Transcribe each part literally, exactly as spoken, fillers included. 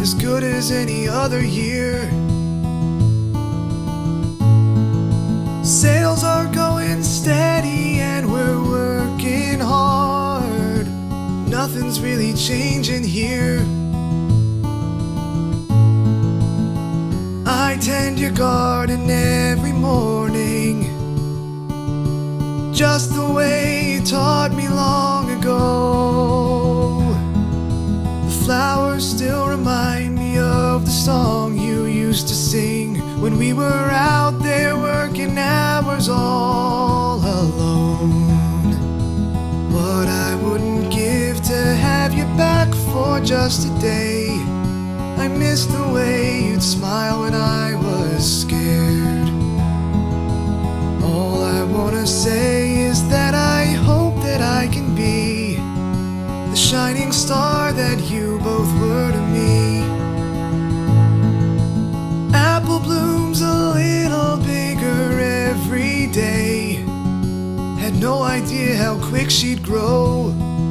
as good as any other year. Sales are going steady and we're working hard. Nothing's really changing here. I tend your garden every morning, just the way you taught me long ago. The flowers still remind me of the song you used to sing when we were out there working hours all alone. What I wouldn't give to have you back for just a day. I missed the way you'd smile when I was scared. All I wanna say is that I hope that I can be the shining star that you both were to me. Apple blooms a little bigger every day. Had no idea how quick she'd grow.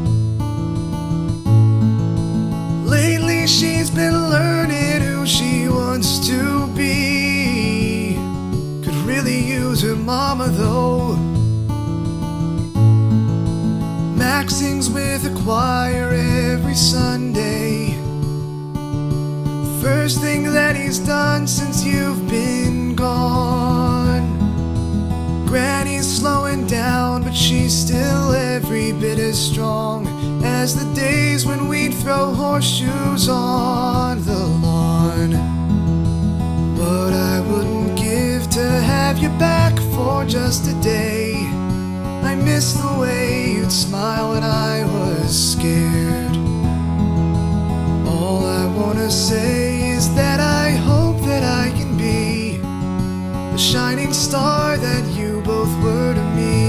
Lately she's been learning who she wants to be. Could really use her mama though. Max sings with a choir every Sunday. First thing that he's done since you've been gone. Granny's slowing down, but she's still every bit as strong as the days when we'd throw horseshoes on the lawn. But I wouldn't give to have you back for just a day. I miss the way you'd smile when I was scared. All I wanna say is that I hope that I can be the shining star that you both were to me.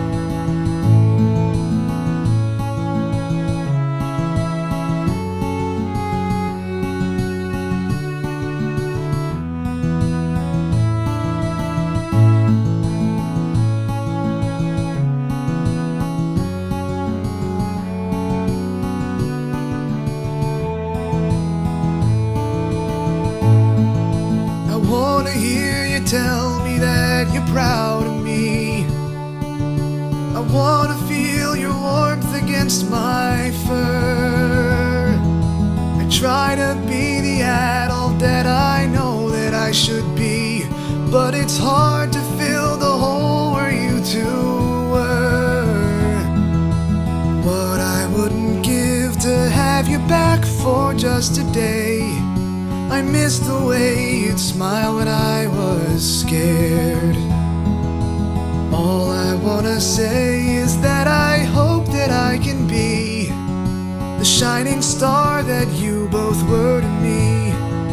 I wanna hear you tell me that you're proud of me. I wanna feel your warmth against my fur. I try to be the adult that I know that I should be, but it's hard to fill the hole where you two were. What I wouldn't give to have you back for just a day. I miss the way you'd smile when I was scared. All I wanna say is that I hope that I can be the shining star that you both were to me.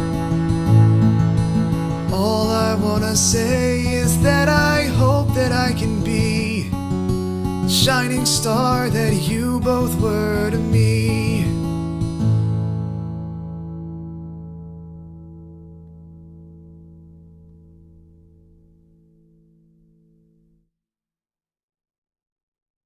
All I wanna say is that I hope that I can be the shining star that you both were